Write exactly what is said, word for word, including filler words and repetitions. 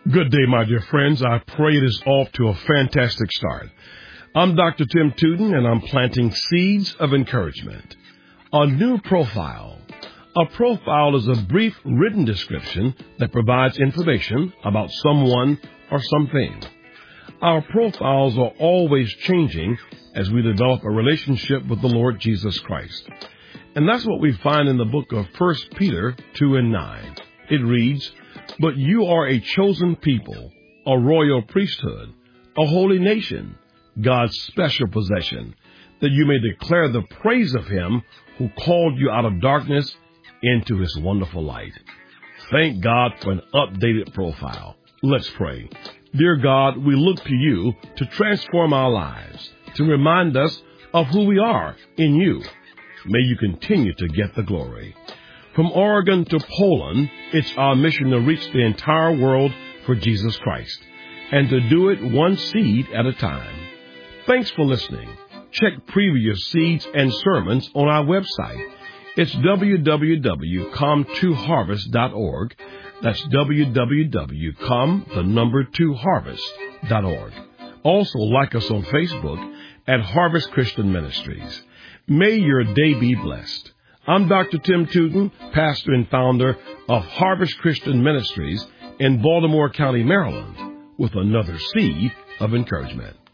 Good day, my dear friends. I pray it is off to a fantastic start. I'm Doctor Tim Tootin, and I'm planting seeds of encouragement. A new profile. A profile is a brief written description that provides information about someone or something. Our profiles are always changing as we develop a relationship with the Lord Jesus Christ. And that's what we find in the book of First Peter two and nine. It reads, "But you are a chosen people, a royal priesthood, a holy nation, God's special possession, that you may declare the praise of him who called you out of darkness into his wonderful light." Thank God for an updated profile. Let's pray. Dear God, we look to you to transform our lives, to remind us of who we are in you. May you continue to get the glory. From Oregon to Poland, it's our mission to reach the entire world for Jesus Christ, and to do it one seed at a time. Thanks for listening. Check previous seeds and sermons on our website. It's w w w dot com two harvest dot org. That's w w w dot com, the number two harvest dot org. Also, like us on Facebook at Harvest Christian Ministries. May your day be blessed. I'm Doctor Tim Tootin, pastor and founder of Harvest Christian Ministries in Baltimore County, Maryland, with another seed of encouragement.